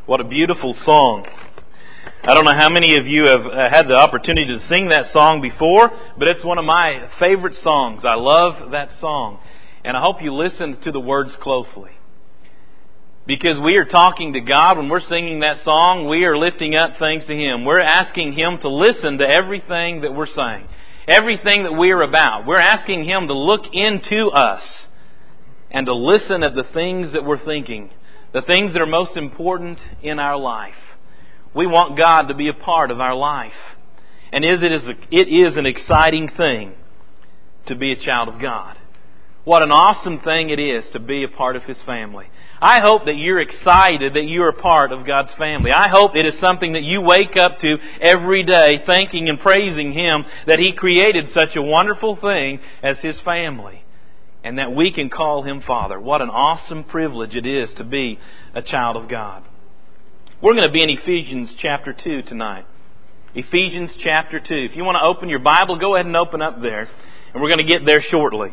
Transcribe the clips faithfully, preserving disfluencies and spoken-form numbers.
What a beautiful song. I don't know how many of you have uh, had the opportunity to sing that song before, but it's one of my favorite songs. I love that song. And I hope you listen to the words closely. Because we are talking to God when we're singing that song. We are lifting up things to Him. We're asking Him to listen to everything that we're saying. Everything that we are about. We're asking Him to look into us and to listen at the things that we're thinking. The things that are most important in our life. We want God to be a part of our life. And it is, it is an exciting thing to be a child of God. What an awesome thing it is to be a part of His family. I hope that you're excited that you're a part of God's family. I hope it is something that you wake up to every day, thanking and praising Him that He created such a wonderful thing as His family. And that we can call Him Father. What an awesome privilege it is to be a child of God. We're going to be in Ephesians chapter two tonight. Ephesians chapter two. If you want to open your Bible, go ahead and open up there. And we're going to get there shortly.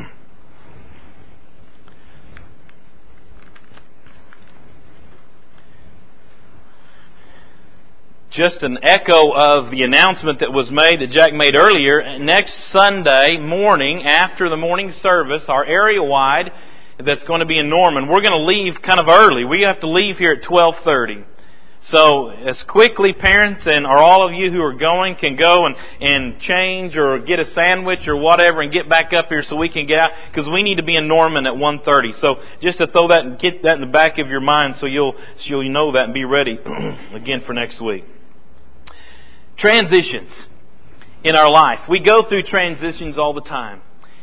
Just an echo of the announcement that was made, that Jack made earlier. Next Sunday morning, after the morning service, our area-wide, that's going to be in Norman, we're going to leave kind of early. We have to leave here at twelve thirty. So, as quickly, parents and or all of you who are going can go and, and change or get a sandwich or whatever and get back up here so we can get out, because we need to be in Norman at one thirty. So, just to throw that and get that in the back of your mind so you'll, so you'll know that and be ready again for next week. Transitions in our life. We go through transitions all the time.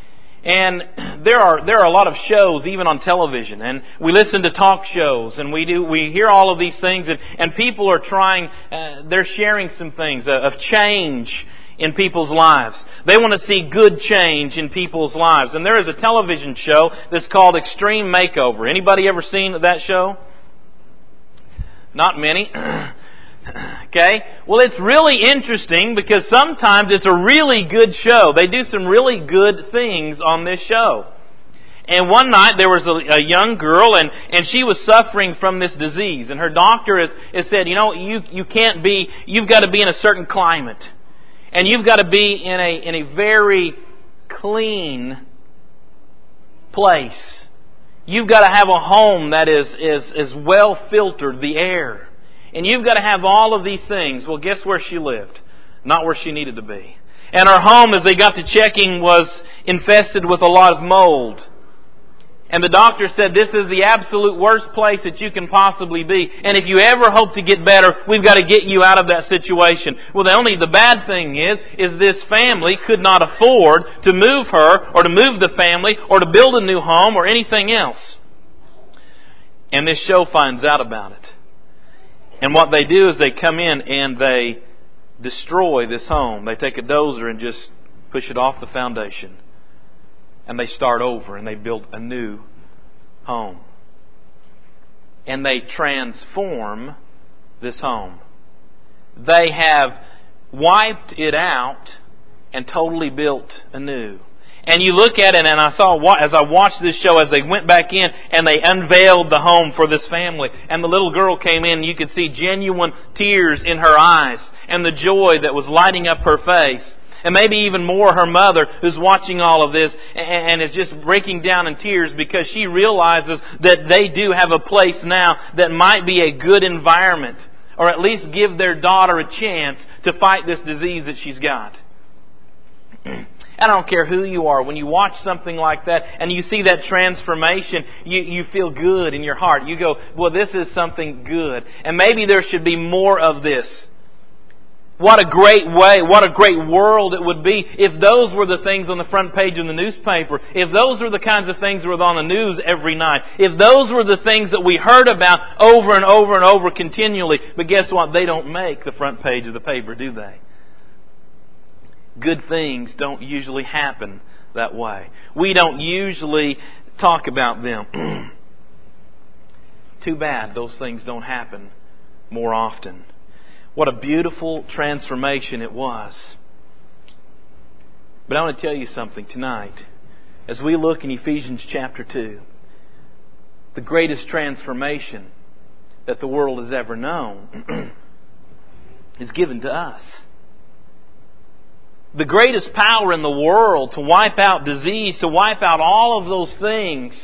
And there are there are a lot of shows even on television, and we listen to talk shows, and we do we hear all of these things, and, and people are trying, uh, they're sharing some things of change in people's lives. They want to see good change in people's lives. And there is a television show that's called Extreme Makeover. Anybody ever seen that show? Not many. Okay? Well, it's really interesting because sometimes it's a really good show. They do some really good things on this show. And one night there was a, a young girl and, and she was suffering from this disease. And her doctor has, has said, you know, you, you can't be, you've got to be in a certain climate. And you've got to be in a, in a very clean place. You've got to have a home that is, is, is well filtered, the air. And you've got to have all of these things. Well, guess where she lived? Not where she needed to be. And her home, as they got to checking, was infested with a lot of mold. And the doctor said, this is the absolute worst place that you can possibly be. And if you ever hope to get better, we've got to get you out of that situation. Well, the only the bad thing is, is this family could not afford to move her, or to move the family, or to build a new home, or anything else. And this show finds out about it. And what they do is they come in and they destroy this home. They take a dozer and just push it off the foundation. And they start over and they build a new home. And they transform this home. They have wiped it out and totally built anew. And you look at it, and I saw, as I watched this show, as they went back in and they unveiled the home for this family. And the little girl came in and you could see genuine tears in her eyes and the joy that was lighting up her face. And maybe even more her mother, who's watching all of this and is just breaking down in tears because she realizes that they do have a place now that might be a good environment, or at least give their daughter a chance to fight this disease that she's got. I don't care who you are. When you watch something like that and you see that transformation, you, you feel good in your heart. You go, well, this is something good. And maybe there should be more of this. What a great way, what a great world it would be if those were the things on the front page of the newspaper. If those were the kinds of things that were on the news every night. If those were the things that we heard about over and over and over continually. But guess what? They don't make the front page of the paper, do they? Good things don't usually happen that way. We don't usually talk about them. Too bad those things don't happen more often. What a beautiful transformation it was. But I want to tell you something tonight. As we look in Ephesians chapter two, the greatest transformation that the world has ever known is given to us. The greatest power in the world to wipe out disease, to wipe out all of those things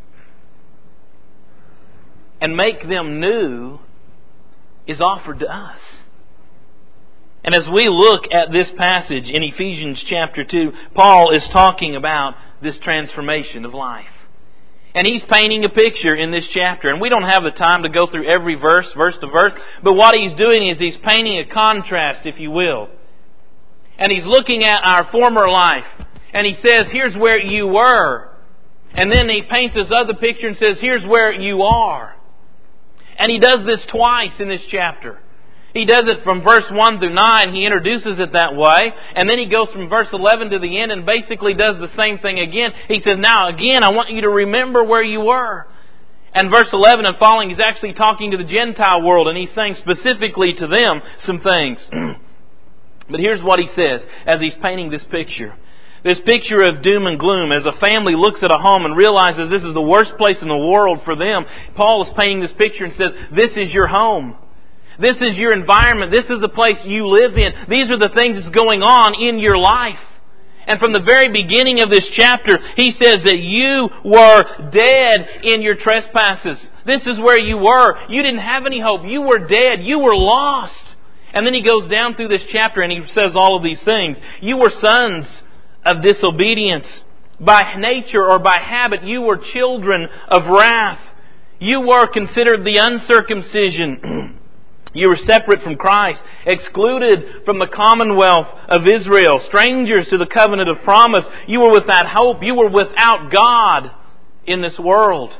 and make them new, is offered to us. And as we look at this passage in Ephesians chapter two, Paul is talking about this transformation of life. And he's painting a picture in this chapter. And we don't have the time to go through every verse, verse to verse. But what he's doing is he's painting a contrast, if you will. And he's looking at our former life. And he says, here's where you were. And then he paints this other picture and says, here's where you are. And he does this twice in this chapter. He does it from verse one through nine. He introduces it that way. And then he goes from verse eleven to the end and basically does the same thing again. He says, now again, I want you to remember where you were. And verse eleven and following, he's actually talking to the Gentile world. And he's saying specifically to them some things. But here's what he says as he's painting this picture. This picture of doom and gloom. As a family looks at a home and realizes this is the worst place in the world for them, Paul is painting this picture and says, this is your home. This is your environment. This is the place you live in. These are the things that's going on in your life. And from the very beginning of this chapter, he says that you were dead in your trespasses. This is where you were. You didn't have any hope. You were dead. You were lost. And then he goes down through this chapter and he says all of these things. You were sons of disobedience. By nature or by habit, you were children of wrath. You were considered the uncircumcision. You were separate from Christ, excluded from the commonwealth of Israel, strangers to the covenant of promise. You were without hope. You were without God in this world.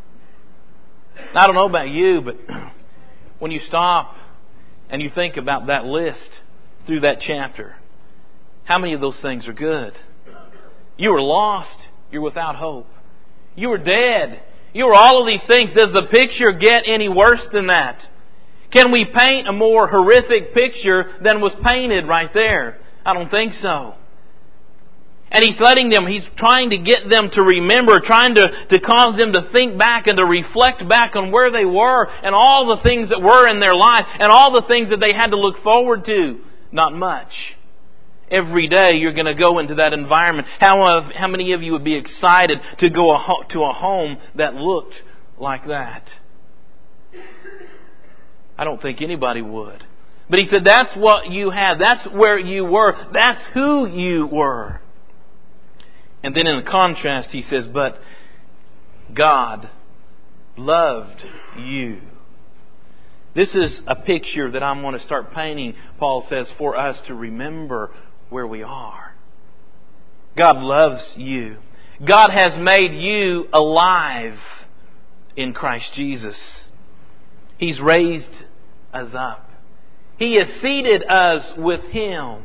I don't know about you, but when you stop and you think about that list through that chapter, how many of those things are good? You were lost. You're without hope. You were dead. You were all of these things. Does the picture get any worse than that? Can we paint a more horrific picture than was painted right there? I don't think so. And he's letting them, he's trying to get them to remember, trying to, to cause them to think back and to reflect back on where they were and all the things that were in their life and all the things that they had to look forward to. Not much. Every day you're going to go into that environment. How, how many of you would be excited to go a, to a home that looked like that? I don't think anybody would. But he said, that's what you had. That's where you were. That's who you were. And then in the contrast, he says, but God loved you. This is a picture that I'm going to start painting, Paul says, for us to remember where we are. God loves you. God has made you alive in Christ Jesus. He's raised us up. He has seated us with Him.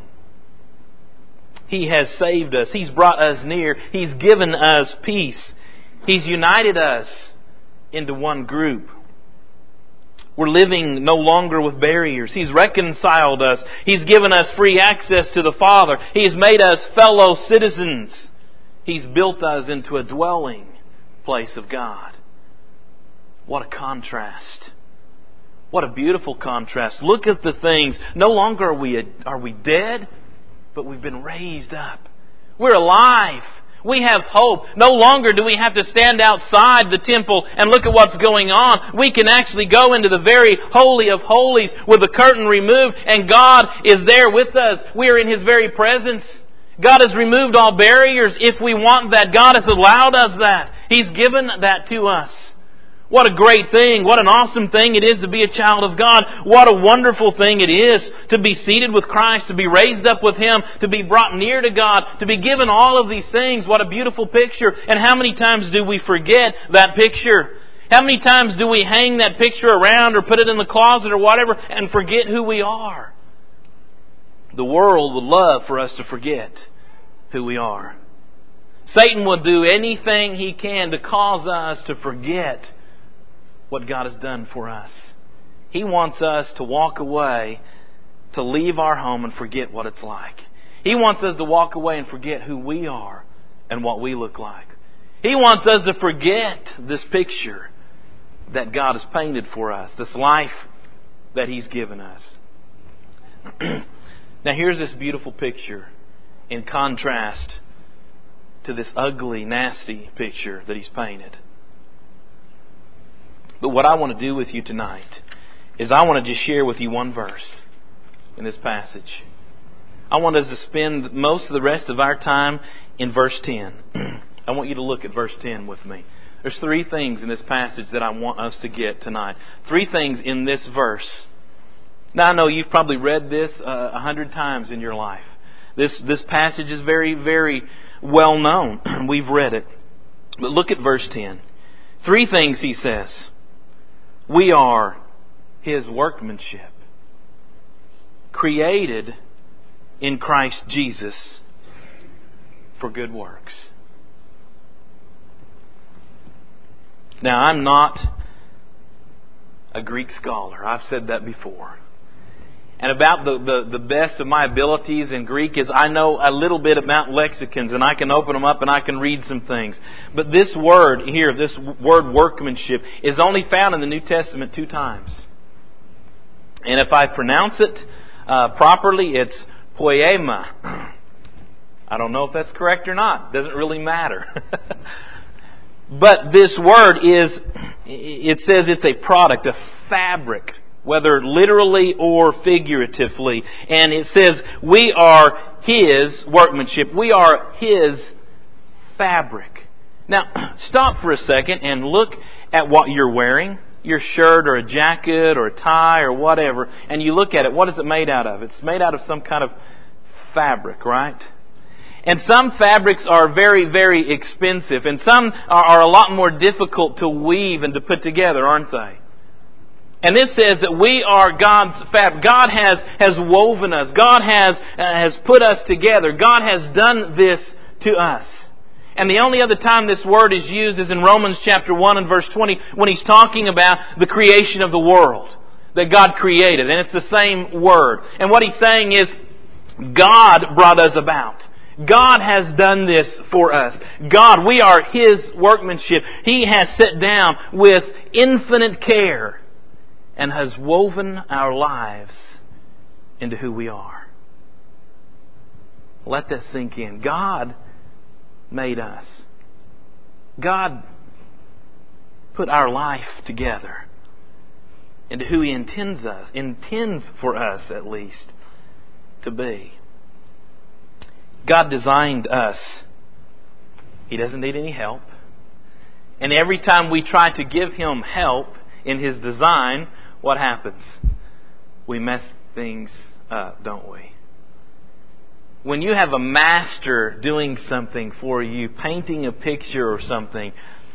He has saved us. He's brought us near. He's given us peace. He's united us into one group. We're living no longer with barriers. He's reconciled us. He's given us free access to the Father. He's made us fellow citizens. He's built us into a dwelling place of God. What a contrast. What a beautiful contrast. Look at the things. No longer are we, are we dead, but we've been raised up. We're alive. We have hope. No longer do we have to stand outside the temple and look at what's going on. We can actually go into the very holy of holies with the curtain removed, and God is there with us. We are in His very presence. God has removed all barriers if we want that. God has allowed us that. He's given that to us. What a great thing. What an awesome thing it is to be a child of God. What a wonderful thing it is to be seated with Christ, to be raised up with Him, to be brought near to God, to be given all of these things. What a beautiful picture. And how many times do we forget that picture? How many times do we hang that picture around or put it in the closet or whatever and forget who we are? The world would love for us to forget who we are. Satan will do anything he can to cause us to forget what God has done for us. He wants us to walk away, to leave our home and forget what it's like. He wants us to walk away and forget who we are and what we look like. He wants us to forget this picture. that God has painted for us, this life that He's given us. Now here's this beautiful picture in contrast to this ugly, nasty picture that He's painted. But what I want to do with you tonight is I want to just share with you one verse in this passage. I want us to spend most of the rest of our time in verse ten. I want you to look at verse ten with me. There's three things in this passage that I want us to get tonight. Three things in this verse. Now I know you've probably read this uh, a hundred times in your life. This this passage is very, very well known. We've read it. But look at verse ten. Three things he says. We are His workmanship, created in Christ Jesus for good works. Now, I'm not a Greek scholar. I've said that before. And about the, the, the best of my abilities in Greek is I know a little bit about lexicons, and I can open them up and I can read some things. But this word here, this word workmanship, is only found in the New Testament two times. And if I pronounce it uh, properly, it's poema. I don't know if that's correct or not. Doesn't really matter. But this word is, it says it's a product, a fabric, whether literally or figuratively. And it says we are His workmanship. We are His fabric. Now, stop for a second and look at what you're wearing. Your shirt or a jacket or a tie or whatever. And you look at it. What is it made out of? It's made out of some kind of fabric, right? And some fabrics are very, very expensive. And some are, are a lot more difficult to weave and to put together, aren't they? And this says that we are God's fabric. God has, has woven us. God has, uh, has put us together. God has done this to us. And the only other time this word is used is in Romans chapter one and verse twenty when He's talking about the creation of the world that God created. And it's the same word. And what He's saying is God brought us about. God has done this for us. God, we are His workmanship. He has sat down with infinite care and has woven our lives into who we are. Let that sink in. God made us. God put our life together into who He intends us, intends for us at least, to be. God designed us. He doesn't need any help. And every time we try to give Him help in His design, what happens? We mess things up, don't we? When you have a master doing something for you, painting a picture or something,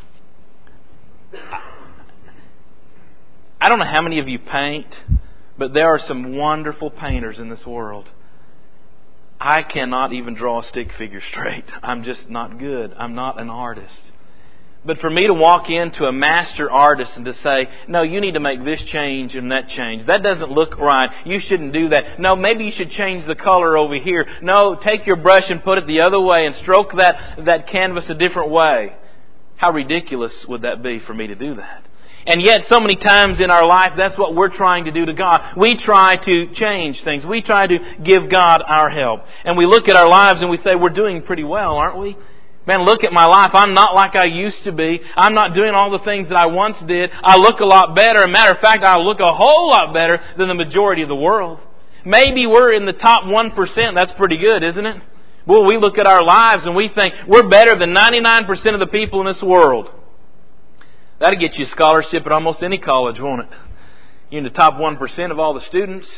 I don't know how many of you paint, but there are some wonderful painters in this world. I cannot even draw a stick figure straight. I'm just not good. I'm not an artist. But for me to walk into a master artist and to say, no, you need to make this change and that change. That doesn't look right. You shouldn't do that. No, maybe you should change the color over here. No, take your brush and put it the other way and stroke that, that canvas a different way. How ridiculous would that be for me to do that? And yet so many times in our life, that's what we're trying to do to God. We try to change things. We try to give God our help. And we look at our lives and we say, we're doing pretty well, aren't we? Man, look at my life. I'm not like I used to be. I'm not doing all the things that I once did. I look a lot better. As a matter of fact, I look a whole lot better than the majority of the world. Maybe we're in the top one percent. That's pretty good, isn't it? Well, we look at our lives and we think we're better than ninety-nine percent of the people in this world. That'll get you a scholarship at almost any college, won't it? You're in the top one percent of all the students.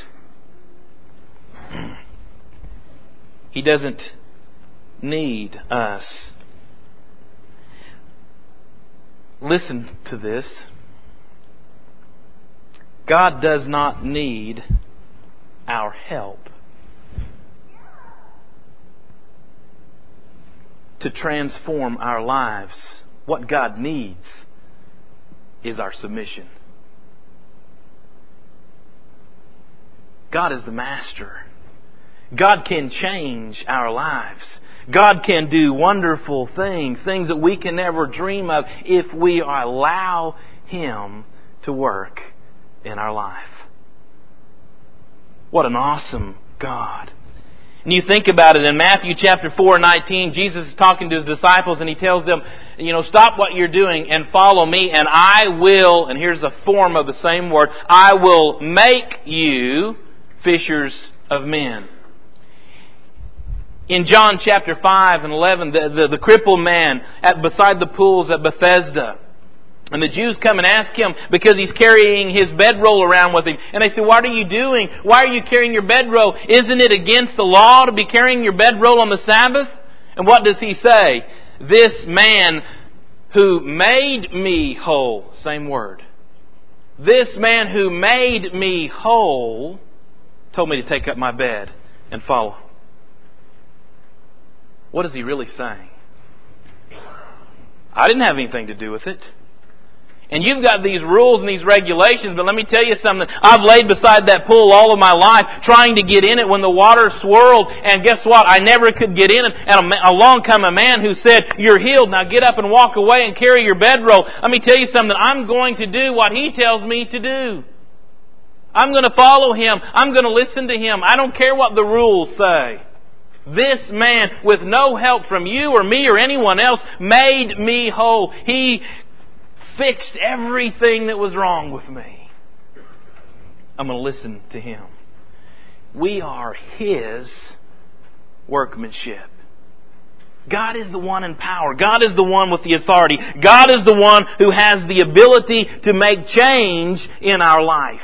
He doesn't need us. Listen to this. God does not need our help to transform our lives. What God needs is our submission. God is the master. God can change our lives. God can do wonderful things, things that we can never dream of if we allow Him to work in our life. What an awesome God. And you think about it, in Matthew chapter four, nineteen, Jesus is talking to His disciples and He tells them, you know, stop what you're doing and follow me and I will, and here's a form of the same word, I will make you fishers of men. In John chapter five and eleven, the, the, the crippled man at beside the pools at Bethesda. And the Jews come and ask Him because He's carrying His bedroll around with Him. And they say, what are you doing? Why are you carrying your bedroll? Isn't it against the law to be carrying your bedroll on the Sabbath? And what does He say? This man who made me whole, same word. This man who made me whole told me to take up my bed and follow. What is He really saying? I didn't have anything to do with it. And you've got these rules and these regulations, but let me tell you something. I've laid beside that pool all of my life trying to get in it when the water swirled, and guess what? I never could get in it. And along came a man who said, you're healed, now get up and walk away and carry your bedroll. Let me tell you something. I'm going to do what He tells me to do. I'm going to follow Him. I'm going to listen to Him. I don't care what the rules say. This man, with no help from you or me or anyone else, made me whole. He fixed everything that was wrong with me. I'm going to listen to Him. We are His workmanship. God is the one in power. God is the one with the authority. God is the one who has the ability to make change in our life.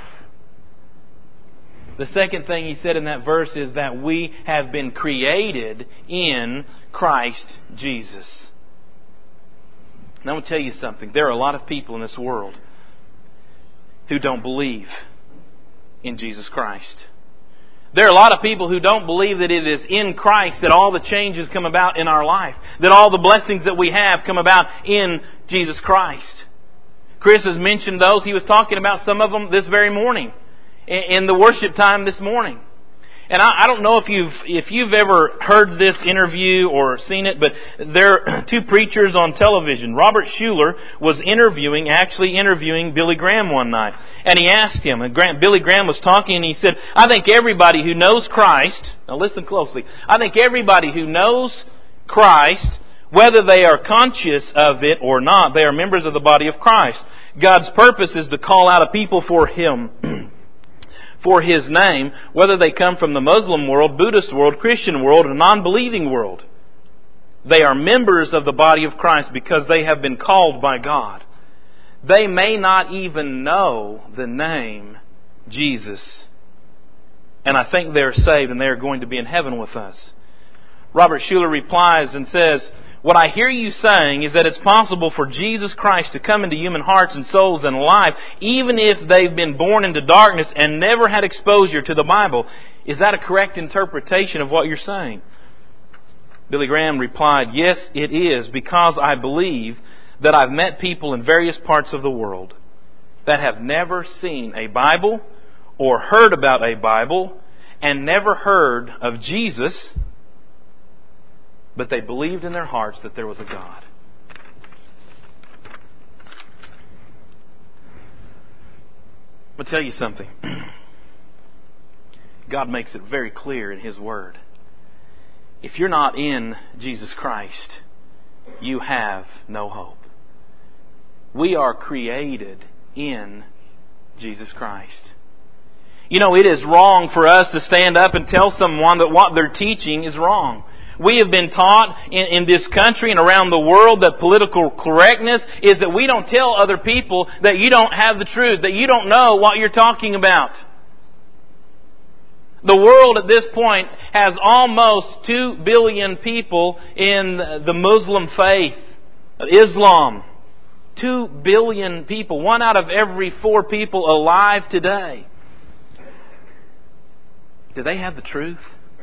The second thing He said in that verse is that we have been created in Christ Jesus. And I'm going to tell you something. There are a lot of people in this world who don't believe in Jesus Christ. There are a lot of people who don't believe that it is in Christ that all the changes come about in our life. That all the blessings that we have come about in Jesus Christ. Chris has mentioned those. He was talking about some of them this very morning in the worship time this morning. And I, I don't know if you've if you've ever heard this interview or seen it, but there are two preachers on television. Robert Schuller was interviewing, actually interviewing Billy Graham one night. And he asked him, and Graham, Billy Graham was talking, and he said, I think everybody who knows Christ, now listen closely, I think everybody who knows Christ, whether they are conscious of it or not, they are members of the body of Christ. God's purpose is to call out a people for Him. For His name, whether they come from the Muslim world, Buddhist world, Christian world, or non-believing world. They are members of the body of Christ because they have been called by God. They may not even know the name Jesus. And I think they're saved and they're going to be in heaven with us. Robert Schuller replies and says, what I hear you saying is that it's possible for Jesus Christ to come into human hearts and souls and life, even if they've been born into darkness and never had exposure to the Bible. Is that a correct interpretation of what you're saying? Billy Graham replied, yes, it is, because I believe that I've met people in various parts of the world that have never seen a Bible or heard about a Bible and never heard of Jesus, but they believed in their hearts that there was a God. I'll tell you something. God makes it very clear in His Word. If you're not in Jesus Christ, you have no hope. We are created in Jesus Christ. You know, it is wrong for us to stand up and tell someone that what they're teaching is wrong. We have been taught in, in this country and around the world that political correctness is that we don't tell other people that you don't have the truth, that you don't know what you're talking about. The world at this point has almost two billion people in the Muslim faith, Islam. Two billion people, one out of every four people alive today. Do they have the truth?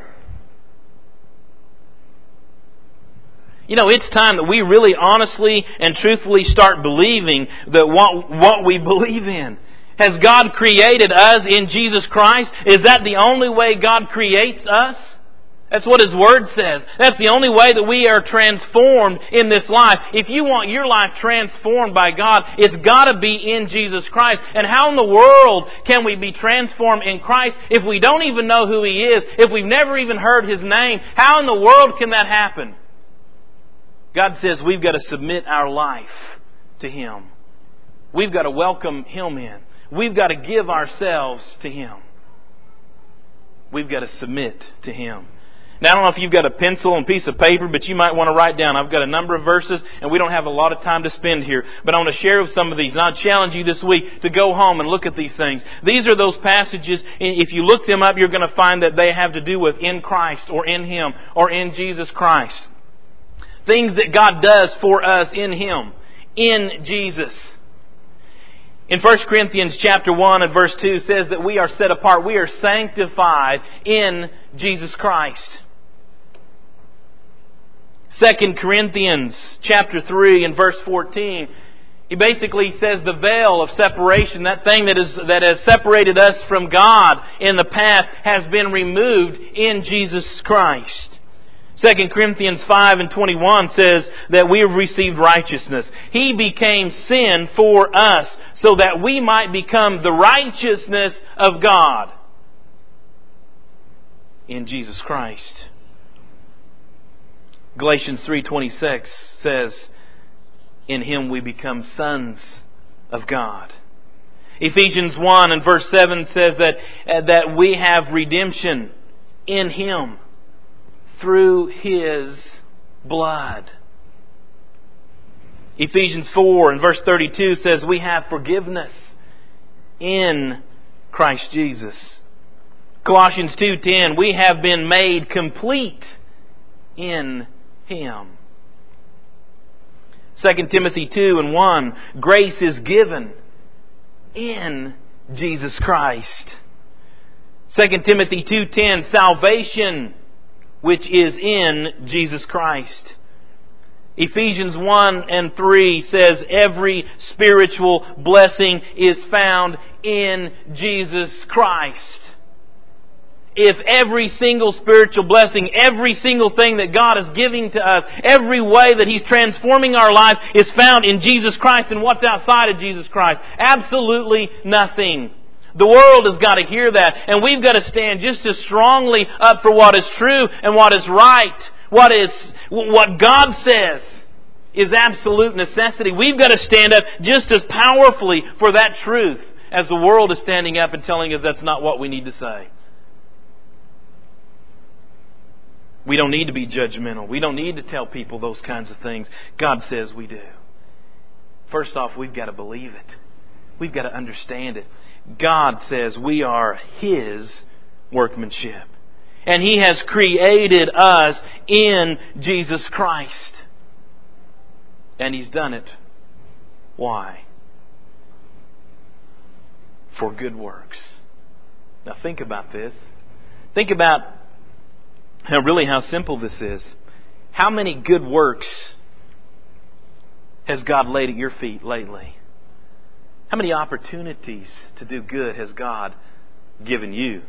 You know, it's time that we really honestly and truthfully start believing that what, what we believe in. Has God created us in Jesus Christ? Is that the only way God creates us? That's what His Word says. That's the only way that we are transformed in this life. If you want your life transformed by God, it's got to be in Jesus Christ. And how in the world can we be transformed in Christ if we don't even know who He is, if we've never even heard His name? How in the world can that happen? God says we've got to submit our life to Him. We've got to welcome Him in. We've got to give ourselves to Him. We've got to submit to Him. Now, I don't know if you've got a pencil and piece of paper, but you might want to write down. I've got a number of verses, and we don't have a lot of time to spend here. But I want to share some of these. And I'll challenge you this week to go home and look at these things. These are those passages, if you look them up, you're going to find that they have to do with in Christ, or in Him, or in Jesus Christ. Things that God does for us in Him, in Jesus. In First Corinthians chapter one and verse two says that we are set apart. We are sanctified in Jesus Christ. Second Corinthians chapter three and verse fourteen, he basically says the veil of separation, that thing that is that has separated us from God in the past, has been removed in Jesus Christ. Second Corinthians five and twenty-one says that we have received righteousness. He became sin for us so that we might become the righteousness of God in Jesus Christ. Galatians three twenty-six says, in Him we become sons of God. Ephesians one and verse seven says that, uh, that we have redemption in Him through His blood. Ephesians four and verse thirty-two says we have forgiveness in Christ Jesus. Colossians two ten, we have been made complete in Him. Second Timothy two and one, grace is given in Jesus Christ. Second Timothy two ten, salvation which is in Jesus Christ. Ephesians one and three says every spiritual blessing is found in Jesus Christ. If every single spiritual blessing, every single thing that God is giving to us, every way that He's transforming our life is found in Jesus Christ, and what's outside of Jesus Christ? Absolutely nothing. The world has got to hear that, and we've got to stand just as strongly up for what is true and what is right. What is what God says is absolute necessity. We've got to stand up just as powerfully for that truth as the world is standing up and telling us that's not what we need to say. We don't need to be judgmental. We don't need to tell people those kinds of things. God says we do. First off, we've got to believe it. We've got to understand it. God says we are His workmanship. And He has created us in Jesus Christ. And He's done it. Why? For good works. Now think about this. Think about how really how simple this is. How many good works has God laid at your feet lately? How many opportunities to do good has God given you?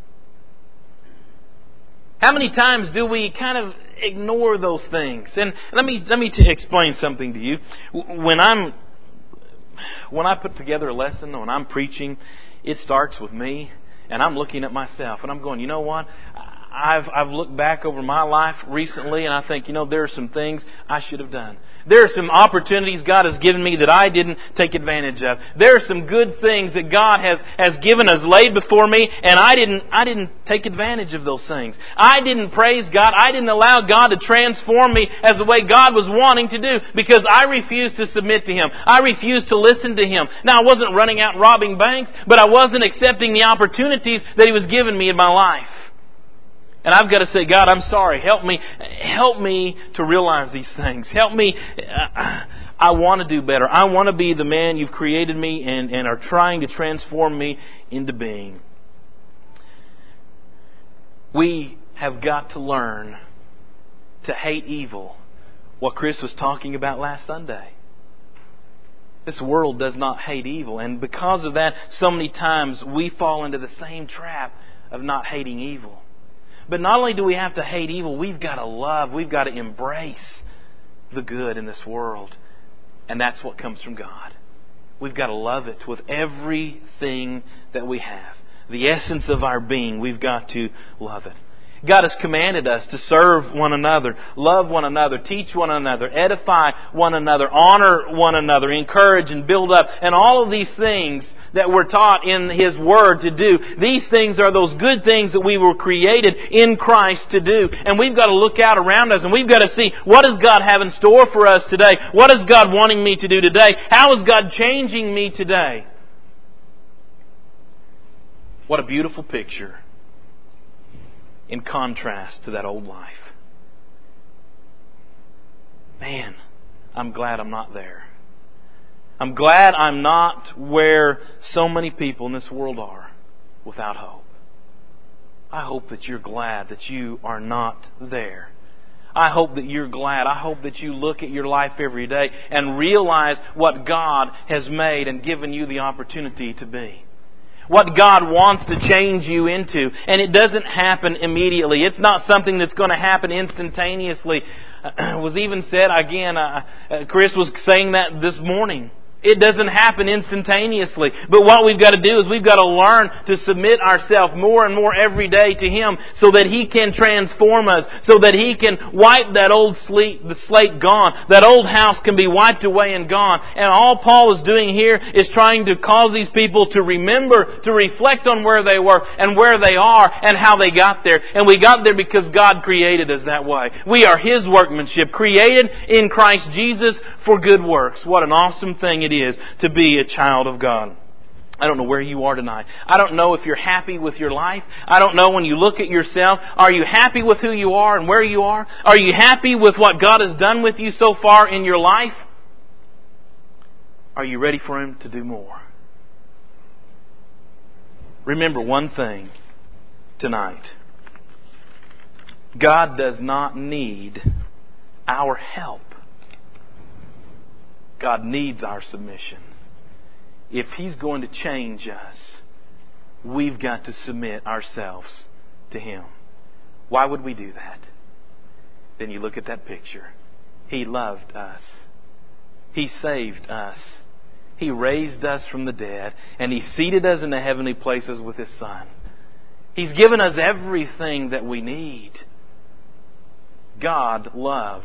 How many times do we kind of ignore those things? And let me let me t- explain something to you. When I'm when I put together a lesson, when I'm preaching, it starts with me, and I'm looking at myself, and I'm going, you know what? I've I've looked back over my life recently, and I think, you know, there are some things I should have done. There are some opportunities God has given me that I didn't take advantage of. There are some good things that God has, has given us, laid before me, and I didn't I didn't take advantage of those things. I didn't praise God. I didn't allow God to transform me as the way God was wanting to do, because I refused to submit to Him. I refused to listen to Him. Now, I wasn't running out robbing banks, but I wasn't accepting the opportunities that He was giving me in my life. And I've got to say, God, I'm sorry. Help me. Help me to realize these things. Help me. I want to do better. I want to be the man You've created me and, and are trying to transform me into being. We have got to learn to hate evil. What Chris was talking about last Sunday. This world does not hate evil. And because of that, so many times we fall into the same trap of not hating evil. But not only do we have to hate evil, we've got to love, we've got to embrace the good in this world. And that's what comes from God. We've got to love it with everything that we have. The essence of our being, we've got to love it. God has commanded us to serve one another, love one another, teach one another, edify one another, honor one another, encourage and build up. And all of these things that we're taught in His Word to do, these things are those good things that we were created in Christ to do. And we've got to look out around us and we've got to see, what does God have in store for us today? What is God wanting me to do today? How is God changing me today? What a beautiful picture in contrast to that old life. Man, I'm glad I'm not there. I'm glad I'm not where so many people in this world are without hope. I hope that you're glad that you are not there. I hope that you're glad. I hope that you look at your life every day and realize what God has made and given you the opportunity to be. What God wants to change you into. And it doesn't happen immediately. It's not something that's going to happen instantaneously. It was even said, again, uh, Chris was saying that this morning. It doesn't happen instantaneously. But what we've got to do is we've got to learn to submit ourselves more and more every day to Him so that He can transform us, so that He can wipe that old slate, the slate gone. That old house can be wiped away and gone. And all Paul is doing here is trying to cause these people to remember, to reflect on where they were and where they are and how they got there. And we got there because God created us that way. We are His workmanship, created in Christ Jesus for good works. What an awesome thing it is to be a child of God. I don't know where you are tonight. I don't know if you're happy with your life. I don't know when you look at yourself. Are you happy with who you are and where you are? Are you happy with what God has done with you so far in your life? Are you ready for Him to do more? Remember one thing tonight. God does not need our help. God needs our submission. If He's going to change us, we've got to submit ourselves to Him. Why would we do that? Then you look at that picture. He loved us. He saved us. He raised us from the dead. And He seated us in the heavenly places with His Son. He's given us everything that we need. God loves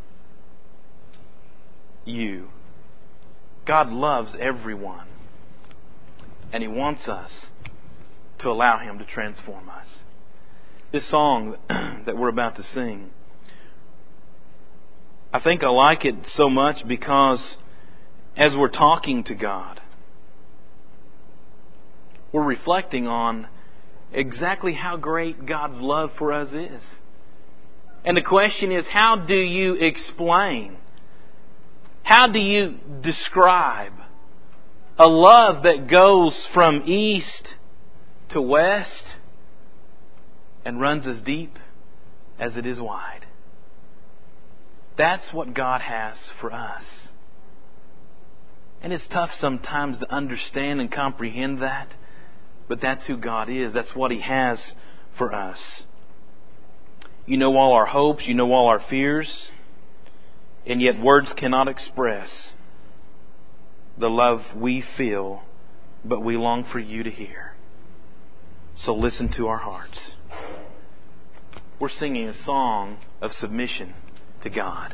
you. God loves everyone. And He wants us to allow Him to transform us. This song that we're about to sing, I think I like it so much because as we're talking to God, we're reflecting on exactly how great God's love for us is. And the question is, how do you explain, how do you describe a love that goes from east to west and runs as deep as it is wide? That's what God has for us. And it's tough sometimes to understand and comprehend that, but that's who God is. That's what He has for us. You know all our hopes, you know all our fears, and yet words cannot express the love we feel, but we long for you to hear. So listen to our hearts. We're singing a song of submission to God.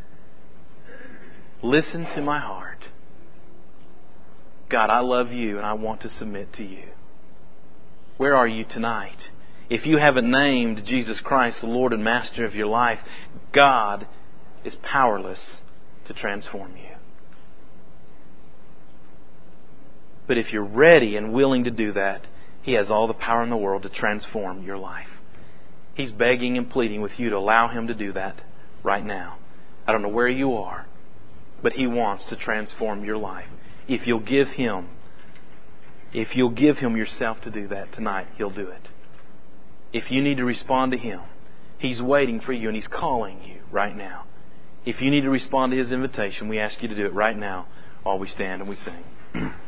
Listen to my heart. God, I love you and I want to submit to you. Where are you tonight? If you haven't named Jesus Christ the Lord and Master of your life, God is powerless to transform you. But if you're ready and willing to do that, He has all the power in the world to transform your life. He's begging and pleading with you to allow Him to do that right now. I don't know where you are, but He wants to transform your life. If you'll give Him, if you'll give Him yourself to do that tonight, He'll do it. If you need to respond to Him, He's waiting for you and He's calling you right now. If you need to respond to His invitation, we ask you to do it right now while we stand and we sing.